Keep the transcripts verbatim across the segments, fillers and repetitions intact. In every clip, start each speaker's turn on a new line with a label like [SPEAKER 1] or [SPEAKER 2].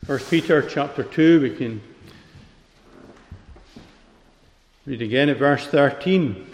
[SPEAKER 1] First Peter chapter two, we can read again at verse thirteen.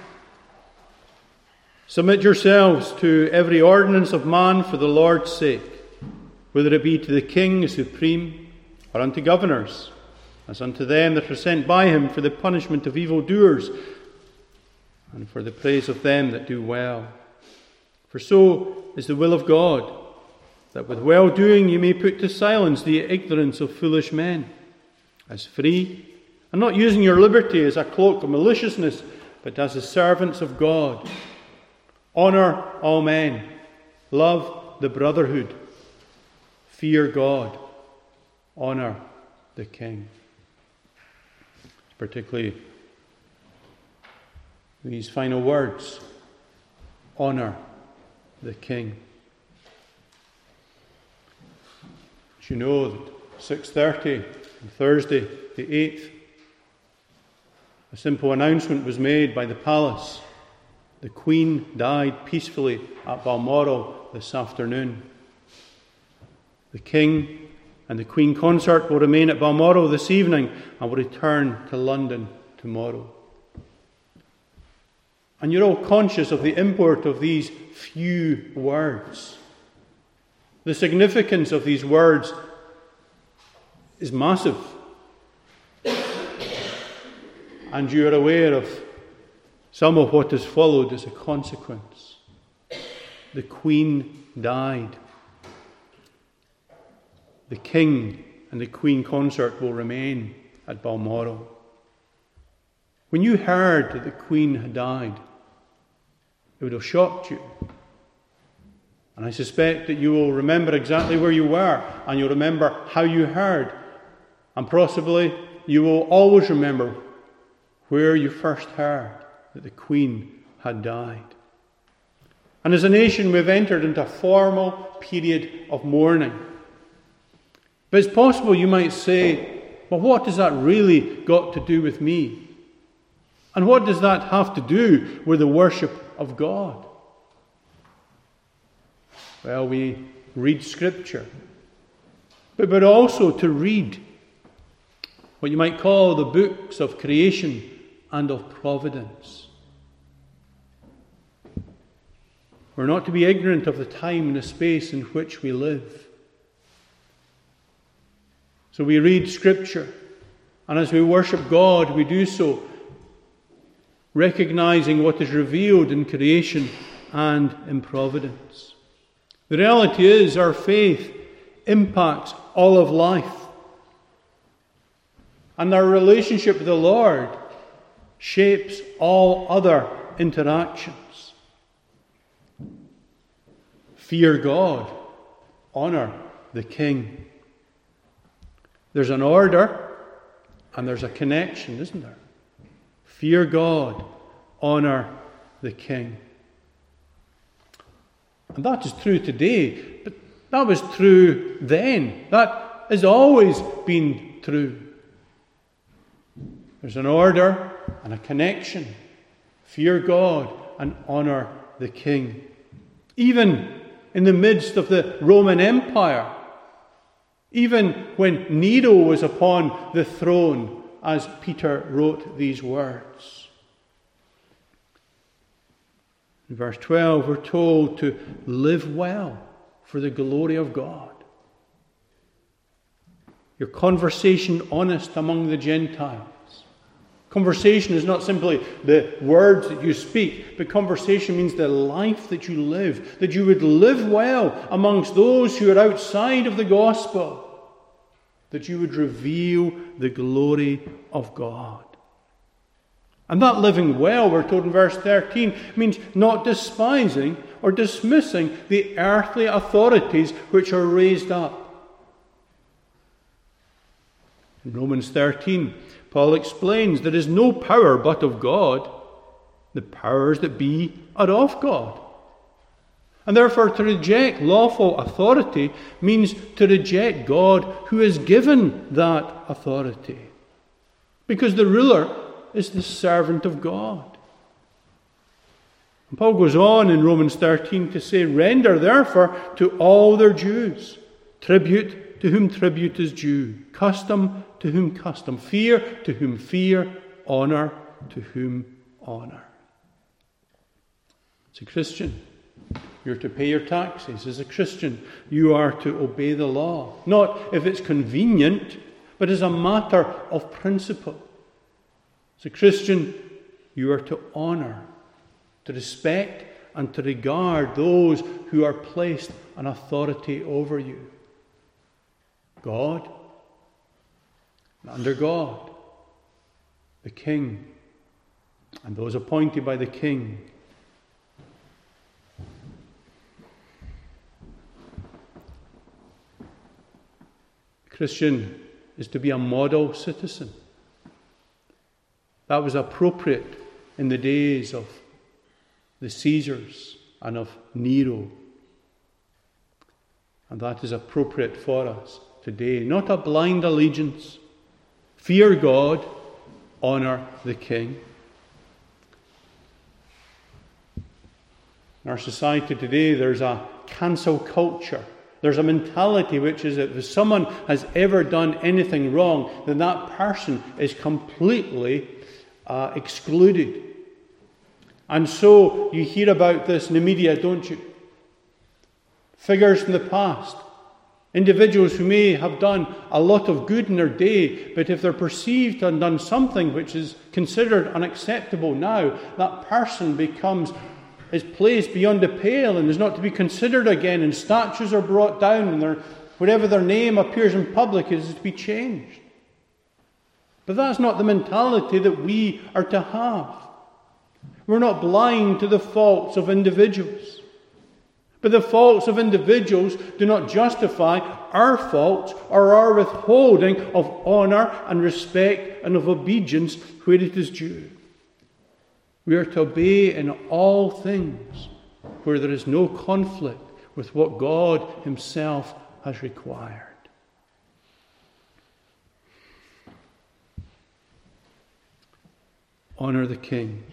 [SPEAKER 1] Submit yourselves to every ordinance of man for the Lord's sake, whether it be to the king as supreme, or unto governors, as unto them that are sent by him for the punishment of evildoers, and for the praise of them that do well. For so is the will of God, that with well-doing you may put to silence the ignorance of foolish men, as free, and not using your liberty as a cloak of maliciousness, but as the servants of God. Honour all men, love the brotherhood, fear God, honour the king. Particularly these final words, honour the king. As you know, that six thirty on Thursday the eighth, a simple announcement was made by the palace. The Queen died peacefully at Balmoral this afternoon. The King and the Queen consort will remain at Balmoral this evening and will return to London tomorrow. And you're all conscious of the import of these few words. The significance of these words is massive. And you are aware of some of what has followed as a consequence. The Queen died. The King and the Queen consort will remain at Balmoral. When you heard that the Queen had died, it would have shocked you. And I suspect that you will remember exactly where you were, and you'll remember how you heard. And possibly you will always remember where you first heard that the Queen had died. And as a nation, we've entered into a formal period of mourning. But it's possible you might say, well, what has that really got to do with me? And what does that have to do with the worship of God? Well, we read Scripture, but, but also to read what you might call the books of creation and of providence. We're not to be ignorant of the time and the space in which we live. So we read Scripture, and as we worship God, we do so recognizing what is revealed in creation and in providence. The reality is our faith impacts all of life. And our relationship with the Lord shapes all other interactions. Fear God, honour the King. There's an order and there's a connection, isn't there? Fear God, honour the King. And that is true today, but that was true then. That has always been true. There's an order and a connection. Fear God and honour the King. Even in the midst of the Roman Empire, even when Nero was upon the throne, as Peter wrote these words. In verse twelve, we're told to live well for the glory of God. Your conversation honest among the Gentiles. Conversation is not simply the words that you speak, but conversation means the life that you live, that you would live well amongst those who are outside of the gospel, that you would reveal the glory of God. And that living well, we're told in verse thirteen, means not despising or dismissing the earthly authorities which are raised up. In Romans thirteen, Paul explains there is no power but of God. The powers that be are of God. And therefore to reject lawful authority means to reject God who has given that authority. Because the ruler is the servant of God. And Paul goes on in Romans thirteen to say, render therefore to all their dues, tribute to whom tribute is due, custom to whom custom, fear to whom fear, honour to whom honour. As a Christian, you're to pay your taxes. As a Christian, you are to obey the law. Not if it's convenient, but as a matter of principle. As a Christian, you are to honour, to respect and to regard those who are placed in authority over you. God, and under God, the King, and those appointed by the King. The Christian is to be a model citizen. That was appropriate in the days of the Caesars and of Nero. And that is appropriate for us today. Not a blind allegiance. Fear God, honour the King. In our society today, there's a cancel culture. There's a mentality which is that if someone has ever done anything wrong, then that person is completely uh, excluded. And so you hear about this in the media, don't you? Figures from the past. Individuals who may have done a lot of good in their day, but if they're perceived to have done something which is considered unacceptable now, that person becomes, is placed beyond the pale and is not to be considered again, and statues are brought down, and their, wherever their name appears in public is to be changed. But that's not the mentality that we are to have. We're not blind to the faults of individuals. But the faults of individuals do not justify our faults or our withholding of honour and respect and of obedience where it is due. We are to obey in all things where there is no conflict with what God Himself has required. Honour the King.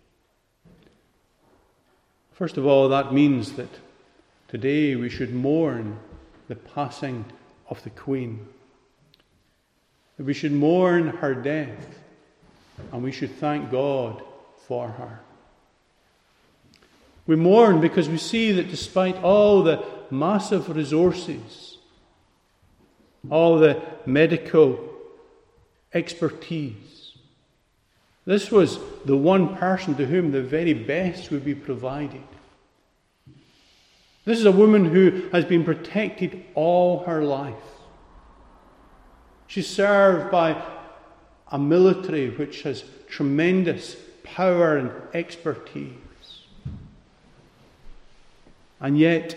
[SPEAKER 1] First of all, that means that today we should mourn the passing of the Queen. That we should mourn her death, and we should thank God for her. We mourn because we see that despite all the massive resources, all the medical expertise, this was the one person to whom the very best would be provided. This is a woman who has been protected all her life. She's served by a military which has tremendous power and expertise. And yet,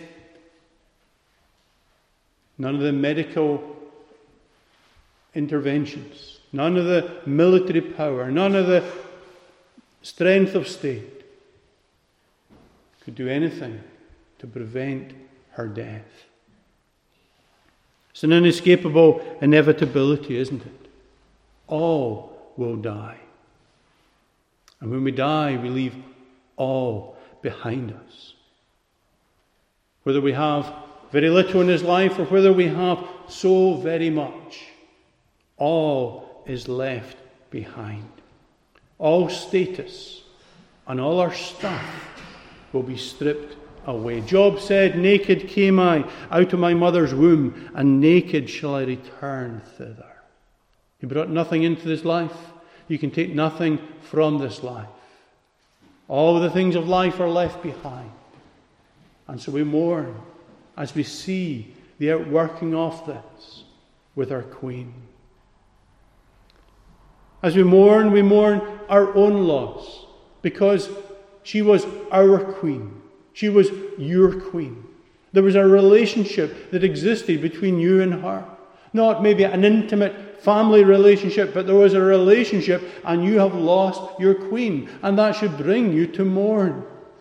[SPEAKER 1] none of the medical interventions, none of the military power, none of the strength of state could do anything to prevent her death. It's an inescapable inevitability, isn't it? All will die. And when we die, we leave all behind us. Whether we have very little in this life or whether we have so very much, all is left behind. All status and all our stuff will be stripped away. Job said, "Naked came I out of my mother's womb, and naked shall I return thither." He brought nothing into this life. You can take nothing from this life. All the things of life are left behind. And so we mourn as we see the outworking of this with our Queen. As we mourn, we mourn our own loss, because she was our Queen. She was your Queen. There was a relationship that existed between you and her. Not maybe an intimate family relationship, but there was a relationship, and you have lost your Queen. And that should bring you to mourn.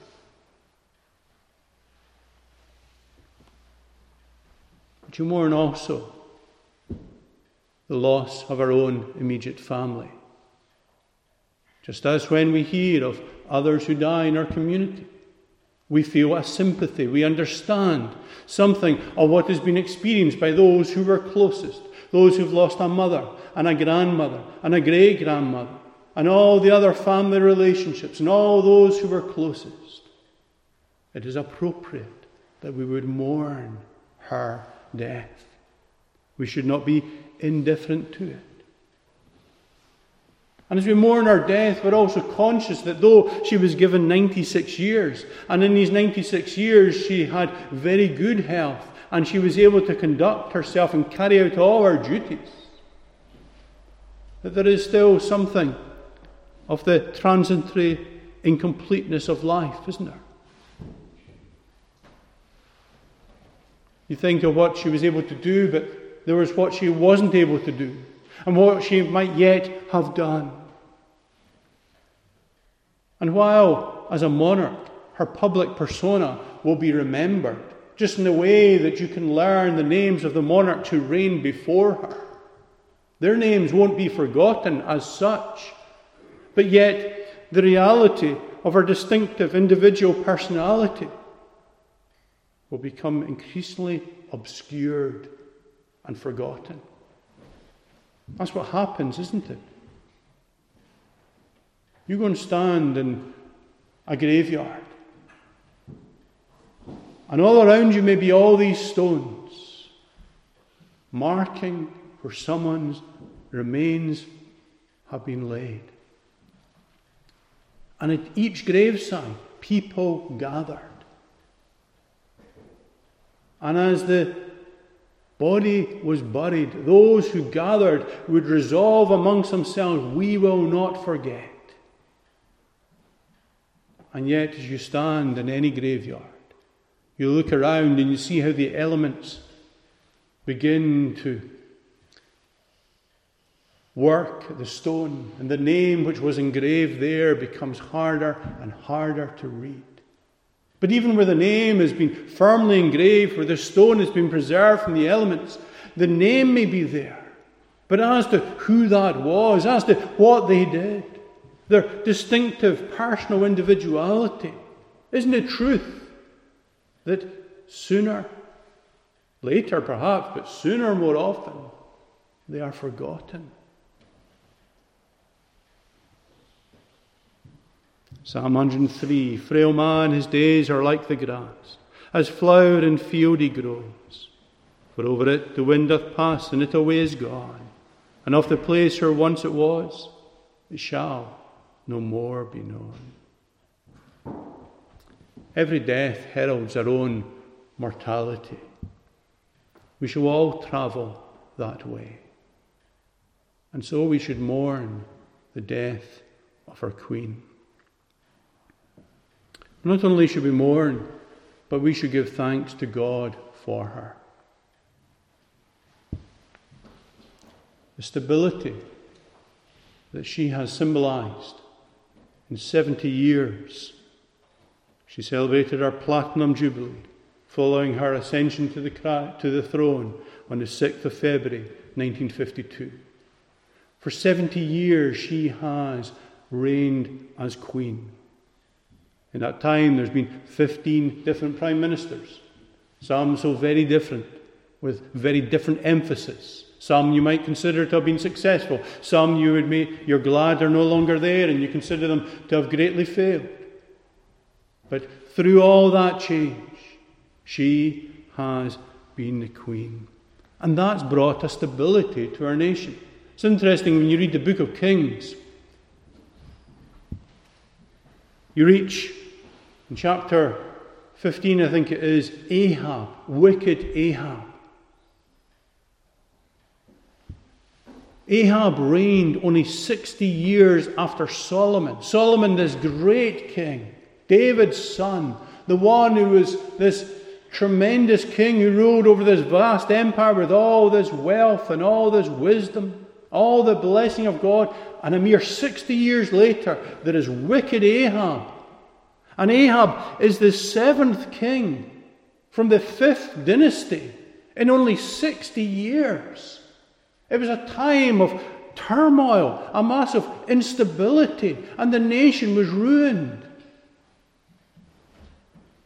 [SPEAKER 1] But you mourn also the loss of our own immediate family. Just as when we hear of others who die in our community, We feel a sympathy. We understand something of what has been experienced by those who were closest, those who've lost a mother and a grandmother and a great-grandmother, and all the other family relationships and all those who were closest. It is appropriate that we would mourn her death. We should not be indifferent to it. And as we mourn her death, we're also conscious that though she was given ninety-six years, and in these ninety-six years she had very good health, and she was able to conduct herself and carry out all her duties, that there is still something of the transitory incompleteness of life, isn't there? You think of what she was able to do, but there was what she wasn't able to do, and what she might yet have done. And while, as a monarch, her public persona will be remembered, just in the way that you can learn the names of the monarchs who reigned before her, their names won't be forgotten as such, but yet the reality of her distinctive individual personality will become increasingly obscured and forgotten. That's what happens, isn't it? You go and stand in a graveyard, and all around you may be all these stones, marking where someone's remains have been laid. And at each graveside, people gathered. And as the body was buried, those who gathered would resolve amongst themselves, we will not forget. And yet, as you stand in any graveyard, you look around and you see how the elements begin to work at the stone, and the name which was engraved there becomes harder and harder to read. But even where the name has been firmly engraved, where the stone has been preserved from the elements, the name may be there. But as to who that was, as to what they did, their distinctive personal individuality, isn't it truth that sooner, later perhaps, but sooner more often, they are forgotten? Psalm one hundred three, frail man, his days are like the grass, as flower in field he grows. For over it the wind doth pass, and it away is gone, and of the place where once it was, it shall no more be known. Every death heralds our own mortality. We shall all travel that way. And so we should mourn the death of our Queen. Not only should we mourn, but we should give thanks to God for her. The stability that she has symbolized in seventy years. She celebrated her Platinum Jubilee following her ascension to the, to the throne on the sixth of February nineteen fifty-two. For seventy years she has reigned as Queen. In that time there's been fifteen different prime ministers, some so very different, with very different emphasis. Some you might consider to have been successful. Some you would make, you're glad they're no longer there and you consider them to have greatly failed. But through all that change, she has been the Queen. And that's brought a stability to our nation. It's interesting when you read the book of Kings. You reach in chapter fifteen, I think it is, Ahab, wicked Ahab. Ahab reigned only sixty years after Solomon. Solomon, this great king, David's son, the one who was this tremendous king who ruled over this vast empire with all this wealth and all this wisdom, all the blessing of God. And a mere sixty years later, there is wicked Ahab. And Ahab is the seventh king from the fifth dynasty in only sixty years. It was a time of turmoil, a massive instability, and the nation was ruined.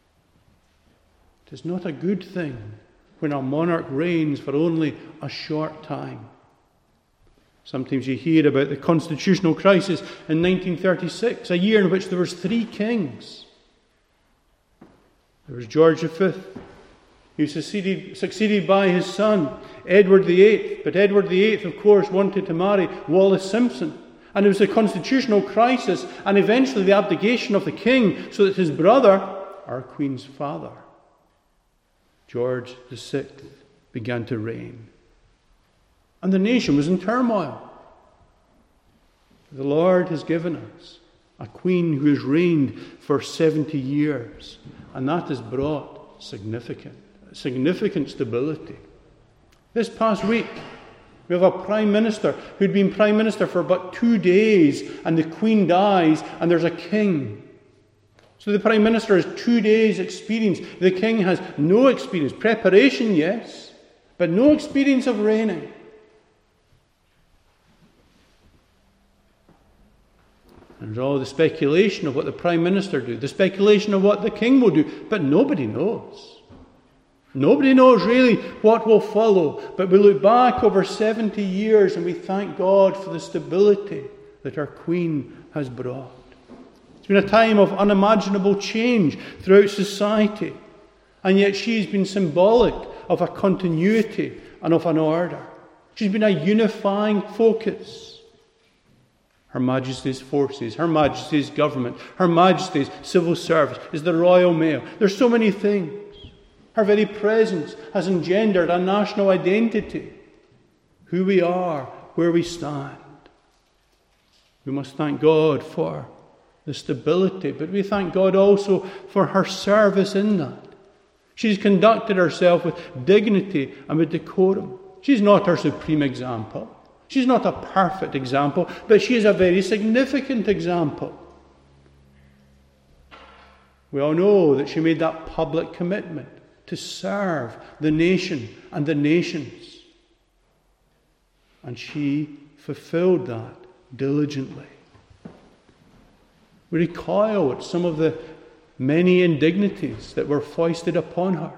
[SPEAKER 1] It is not a good thing when a monarch reigns for only a short time. Sometimes you hear about the constitutional crisis in nineteen thirty-six, a year in which there was three kings. There was George the Fifth, who succeeded, succeeded by his son, Edward the Eighth. But Edward the Eighth, of course, wanted to marry Wallis Simpson. And it was a constitutional crisis and eventually the abdication of the king so that his brother, our Queen's father, George the Sixth, began to reign. And the nation was in turmoil. The Lord has given us a Queen who has reigned for seventy years. And that has brought significant, significant stability. This past week, we have a Prime Minister who'd been Prime Minister for about two days, and the Queen dies, and there's a King. So the Prime Minister has two days' experience. The King has no experience. Preparation, yes, but no experience of reigning. There's all the speculation of what the Prime Minister do, the speculation of what the King will do, but nobody knows. Nobody knows really what will follow, but we look back over seventy years and we thank God for the stability that our Queen has brought. It's been a time of unimaginable change throughout society, and yet she's been symbolic of a continuity and of an order. She's been a unifying focus. Her Majesty's forces, Her Majesty's government, Her Majesty's civil service is the Royal Mail. There's so many things. Her very presence has engendered a national identity, who we are, where we stand. We must thank God for the stability, but we thank God also for her service in that. She's conducted herself with dignity and with decorum. She's not our supreme example. She's not a perfect example, but she is a very significant example. We all know that she made that public commitment to serve the nation and the nations. And she fulfilled that diligently. We recoil at some of the many indignities that were foisted upon her.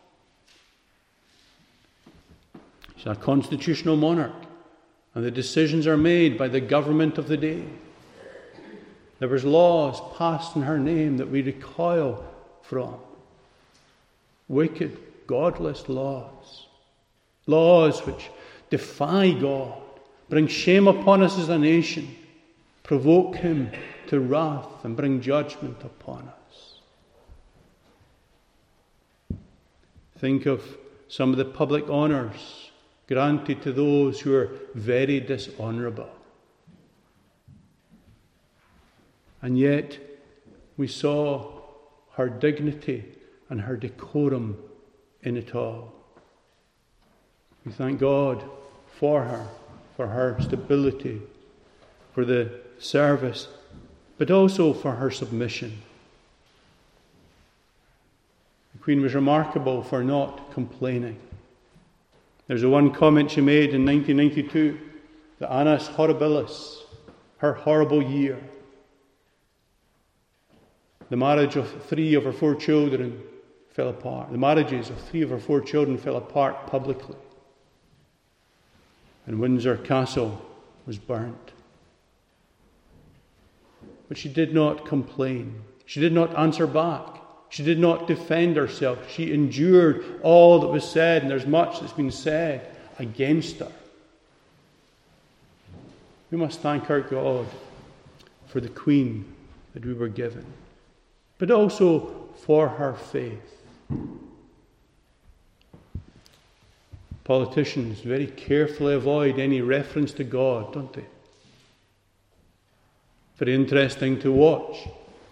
[SPEAKER 1] She's a constitutional monarch, and the decisions are made by the government of the day. There was laws passed in her name that we recoil from. Wicked, godless laws. Laws which defy God, bring shame upon us as a nation, provoke him to wrath and bring judgment upon us. Think of some of the public honours granted to those who are very dishonourable. And yet we saw her dignity and her decorum in it all. We thank God for her, for her stability, for the service, but also for her submission. The Queen was remarkable for not complaining. There's a one comment she made in nineteen ninety-two, the Annus Horribilis, her horrible year. The marriage of three of her four children fell apart. The marriages of three of her four children fell apart publicly. And Windsor Castle was burnt. But she did not complain. She did not answer back. She did not defend herself. She endured all that was said, and there's much that's been said against her. We must thank our God for the Queen that we were given, but also for her faith. Politicians very carefully avoid any reference to God, don't they? Very interesting to watch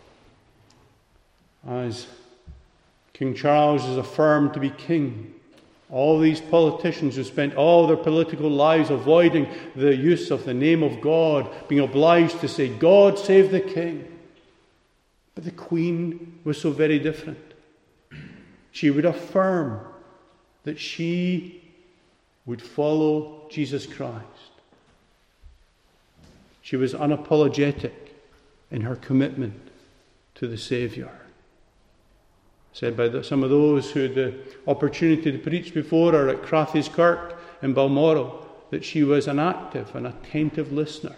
[SPEAKER 1] as King Charles is affirmed to be king. All these politicians who spent all their political lives avoiding the use of the name of God, being obliged to say, God save the king. But the Queen was so very different. She would affirm that she would follow Jesus Christ. She was unapologetic in her commitment to the Saviour. Said by the, some of those who had the opportunity to preach before her at Crathy's Kirk in Balmoral, that she was an active and attentive listener.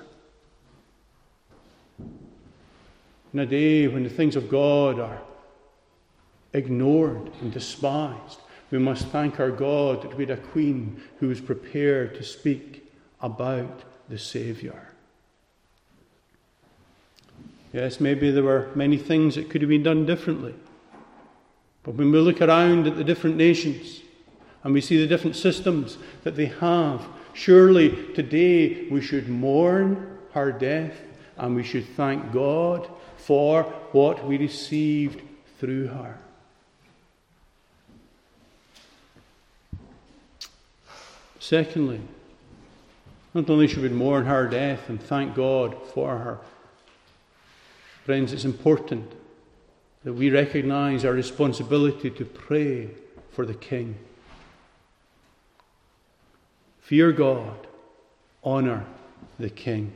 [SPEAKER 1] In a day when the things of God are ignored and despised, we must thank our God that we had a queen who was prepared to speak about the Saviour. Yes, maybe there were many things that could have been done differently. But when we look around at the different nations and we see the different systems that they have, surely today we should mourn her death and we should thank God for what we received through her. Secondly, not only should we mourn her death and thank God for her, friends, it's important that we recognize our responsibility to pray for the King. Fear God, honour the King.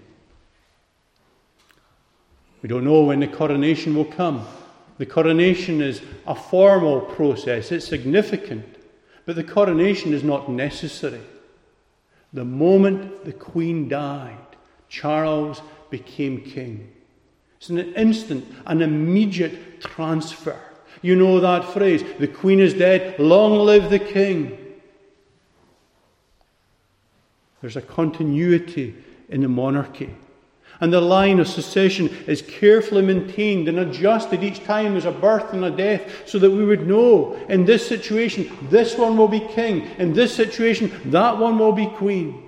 [SPEAKER 1] We don't know when the coronation will come. The coronation is a formal process. It's significant, but the coronation is not necessary. The moment the Queen died, Charles became king. It's an instant, an immediate transfer. You know that phrase, the Queen is dead, long live the King. There's a continuity in the monarchy. And the line of succession is carefully maintained and adjusted each time there's a birth and a death, so that we would know, in this situation, this one will be king. In this situation, that one will be queen.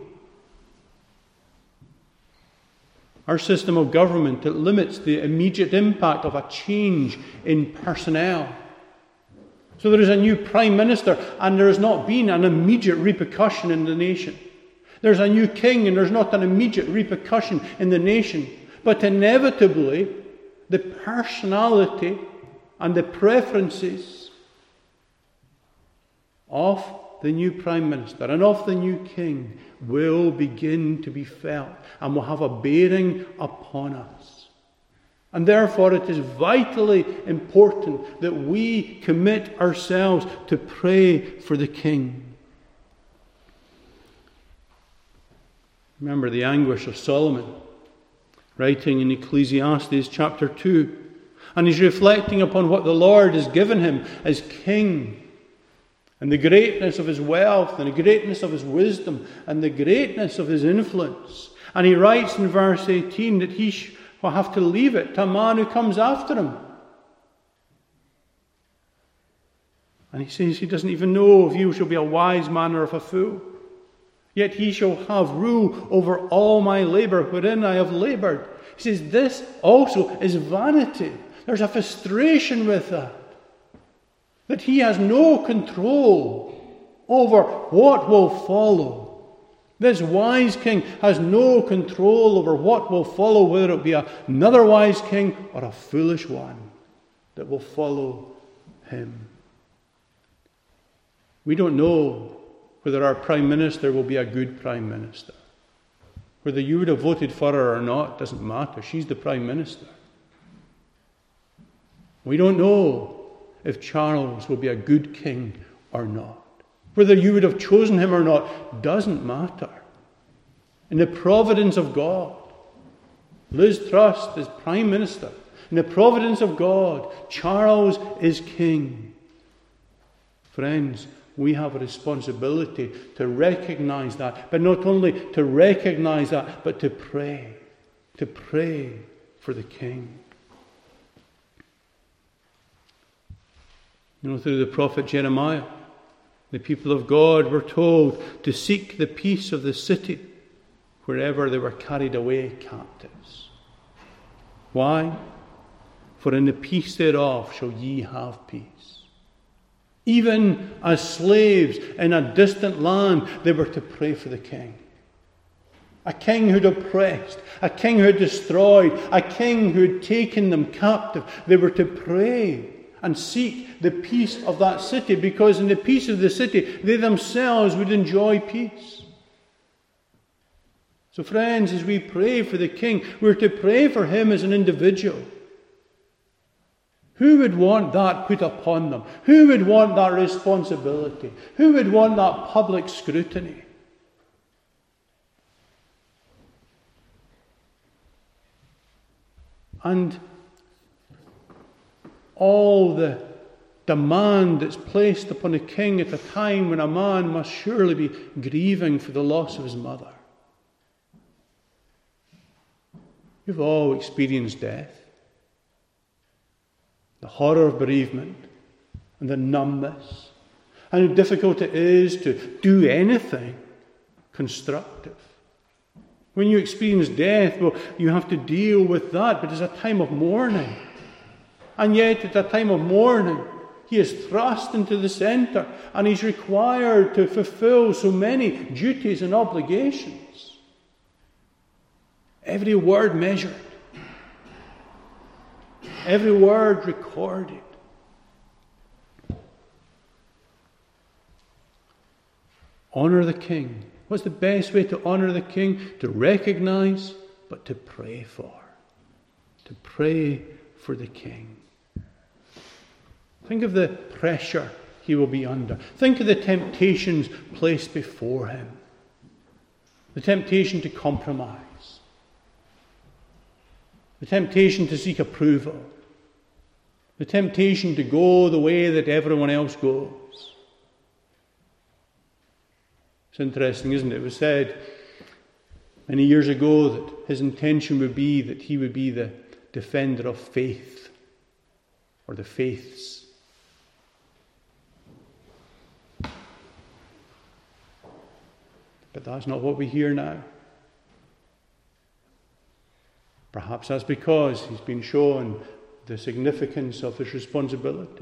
[SPEAKER 1] Our system of government, it limits the immediate impact of a change in personnel. So there is a new prime minister, and there has not been an immediate repercussion in the nation. There's a new king, and there's not an immediate repercussion in the nation. But inevitably, the personality and the preferences of the new prime minister and of the new king will begin to be felt and will have a bearing upon us. And therefore, it is vitally important that we commit ourselves to pray for the king. Remember the anguish of Solomon, writing in Ecclesiastes chapter two. And he's reflecting upon what the Lord has given him as king, and the greatness of his wealth, and the greatness of his wisdom, and the greatness of his influence. And he writes in verse eighteen that he will have to leave it to a man who comes after him. And he says he doesn't even know if he shall be a wise man or if a fool. Yet he shall have rule over all my labour wherein I have laboured. He says this also is vanity. There's a frustration with that. That he has no control over what will follow. This wise king has no control over what will follow, whether it be another wise king or a foolish one that will follow him. We don't know whether our prime minister will be a good prime minister. Whether you would have voted for her or not doesn't matter. She's the prime minister. We don't know if Charles will be a good king or not. Whether you would have chosen him or not doesn't matter. In the providence of God, Liz Truss is prime minister. In the providence of God, Charles is king. Friends, we have a responsibility to recognize that, but not only to recognize that, but to pray, to pray for the king. You know, through the prophet Jeremiah, the people of God were told to seek the peace of the city wherever they were carried away captives. Why? For in the peace thereof shall ye have peace. Even as slaves in a distant land, they were to pray for the king. A king who had oppressed, a king who had destroyed, a king who had taken them captive. They were to pray and seek the peace of that city, because in the peace of the city, they themselves would enjoy peace. So friends, as we pray for the king, we're to pray for him as an individual Who would want that put upon them? Who would want that responsibility? Who would want that public scrutiny? And all the demand that's placed upon a king at a time when a man must surely be grieving for the loss of his mother. You've all experienced death. The horror of bereavement and the numbness, and how difficult it is to do anything constructive. When you experience death, well, you have to deal with that, but it's a time of mourning. And yet, at a time of mourning, he is thrust into the centre, and he's required to fulfill so many duties and obligations. Every word measured. Every word recorded. Honour the king. What's the best way to honour the king? To recognise, but to pray for. To pray for the king. Think of the pressure he will be under. Think of the temptations placed before him. The temptation to compromise. The temptation to seek approval. The temptation to go the way that everyone else goes. It's interesting, isn't it? It was said many years ago that his intention would be that he would be the defender of faith, or the faiths. But that's not what we hear now. Perhaps that's because he's been shown the significance of his responsibility.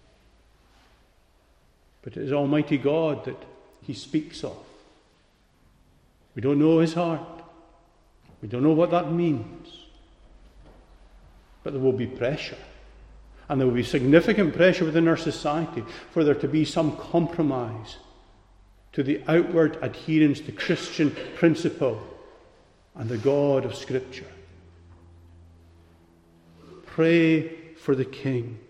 [SPEAKER 1] But it is Almighty God that he speaks of. We don't know his heart. We don't know what that means. But there will be pressure. And there will be significant pressure within our society for there to be some compromise to the outward adherence to Christian principle and the God of Scripture. Pray for the king.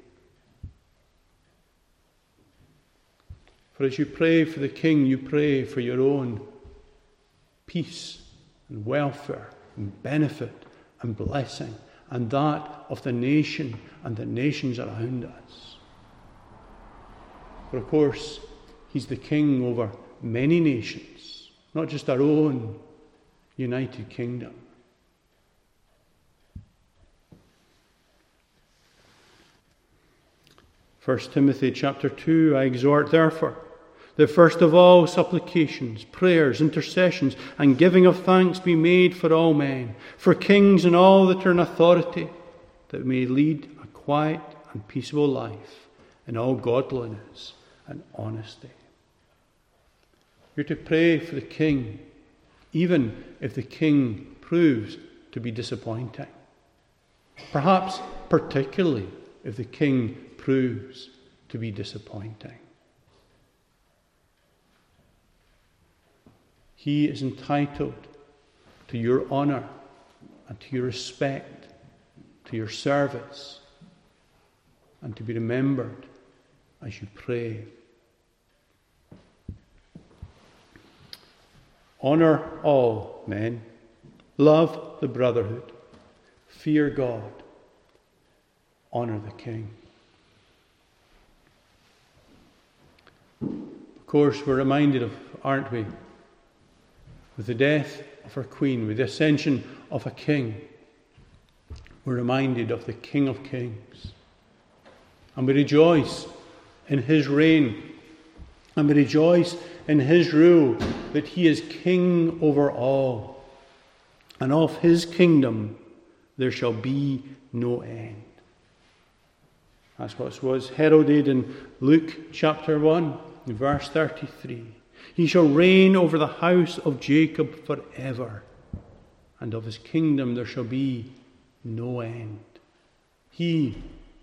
[SPEAKER 1] For as you pray for the king, you pray for your own peace and welfare and benefit and blessing, and that of the nation and the nations around us. For of course, he's the king over many nations, not just our own United Kingdom. First Timothy chapter two, I exhort therefore that first of all supplications, prayers, intercessions, and giving of thanks be made for all men, for kings and all that are in authority, that we may lead a quiet and peaceable life in all godliness and honesty. You're to pray for the king, even if the king proves to be disappointing. Perhaps particularly if the king proves to be disappointing. He is entitled to your honour and to your respect, to your service, and to be remembered as you pray. Honour all men, love the brotherhood, fear God, honour the king. Of course, we're reminded of, aren't we, with the death of our queen, with the ascension of a king, we're reminded of the King of Kings. And we rejoice in his reign. And we rejoice in his rule, that he is king over all. And of his kingdom there shall be no end. That's what was heralded in Luke chapter one, verse thirty-three. He shall reign over the house of Jacob forever, and of his kingdom there shall be no end. He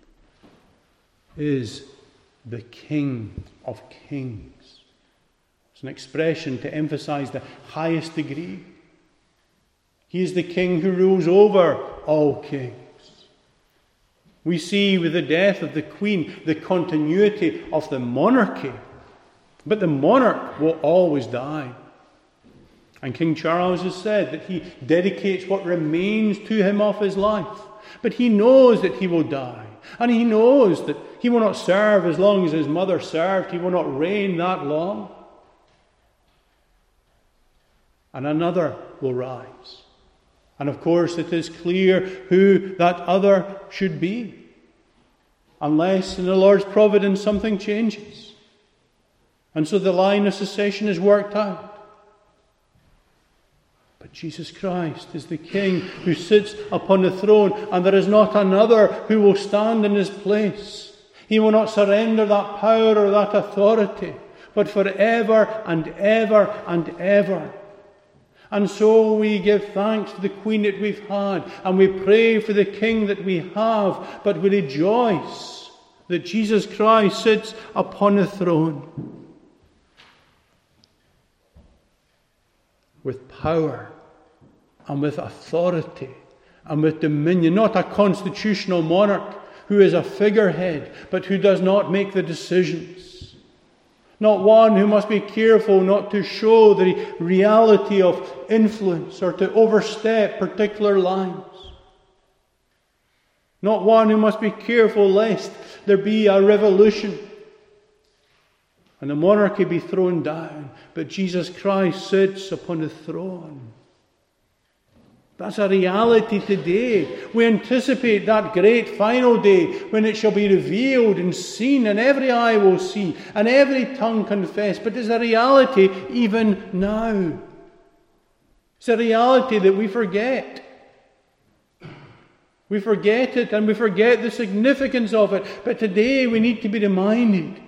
[SPEAKER 1] is the King of Kings. It's an expression to emphasize the highest degree. He is the King who rules over all kings. We see with the death of the Queen the continuity of the monarchy. But the monarch will always die. And King Charles has said that he dedicates what remains to him of his life. But he knows that he will die. And he knows that he will not serve as long as his mother served. He will not reign that long. And another will rise. And of course it is clear who that other should be. Unless in the Lord's providence something changes. And so the line of succession is worked out. But Jesus Christ is the King who sits upon the throne, and there is not another who will stand in his place. He will not surrender that power or that authority, but forever and ever and ever. And so we give thanks to the Queen that we've had, and we pray for the King that we have, but we rejoice that Jesus Christ sits upon the throne with power and with authority and with dominion, not a constitutional monarch who is a figurehead, but who does not make the decisions. Not one who must be careful not to show the reality of influence or to overstep particular lines. Not one who must be careful lest there be a revolution and the monarchy be thrown down. But Jesus Christ sits upon the throne. That's a reality today. We anticipate that great final day when it shall be revealed and seen, and every eye will see, and every tongue confess. But it's a reality even now. It's a reality that we forget. We forget it, and we forget the significance of it. But today we need to be reminded.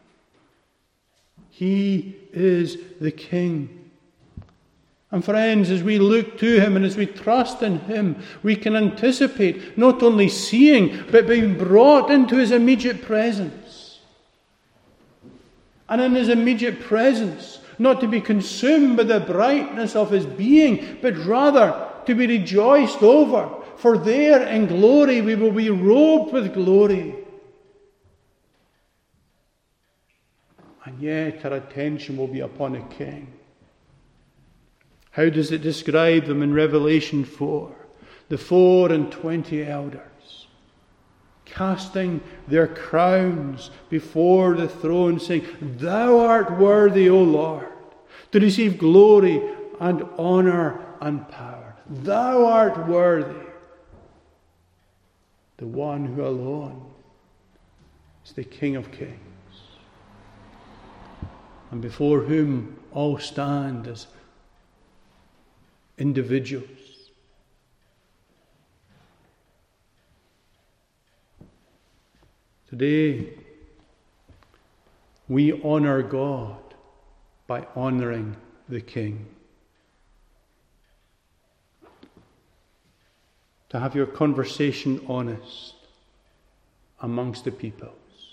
[SPEAKER 1] He is the King. And friends, as we look to him and as we trust in him, we can anticipate not only seeing, but being brought into his immediate presence. And in his immediate presence, not to be consumed by the brightness of his being, but rather to be rejoiced over. For there in glory we will be robed with glory. And yet our attention will be upon a King. How does it describe them in Revelation four? The four and twenty elders, casting their crowns before the throne, saying, Thou art worthy, O Lord, to receive glory and honour and power. Thou art worthy. The one who alone is the King of Kings, and before whom all stand as individuals. Today, we honour God by honouring the King. To have your conversation honest amongst the peoples.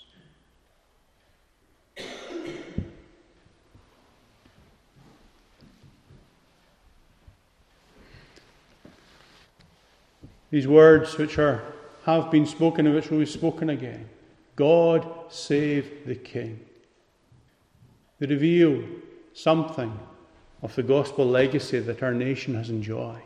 [SPEAKER 1] These words which are have been spoken and which will be spoken again. God save the King. They reveal something of the gospel legacy that our nation has enjoyed.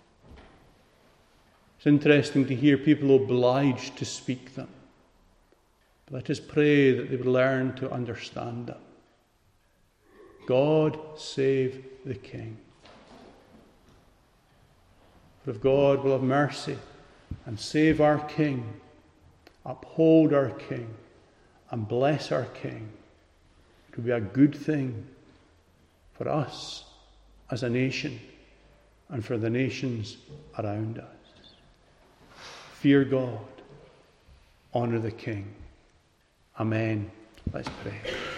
[SPEAKER 1] It's interesting to hear people obliged to speak them. But let us pray that they would learn to understand them. God save the King. But if God will have mercy and save our King, uphold our King, and bless our King, it will be a good thing for us as a nation and for the nations around us. Fear God, honour the King. Amen. Let's pray.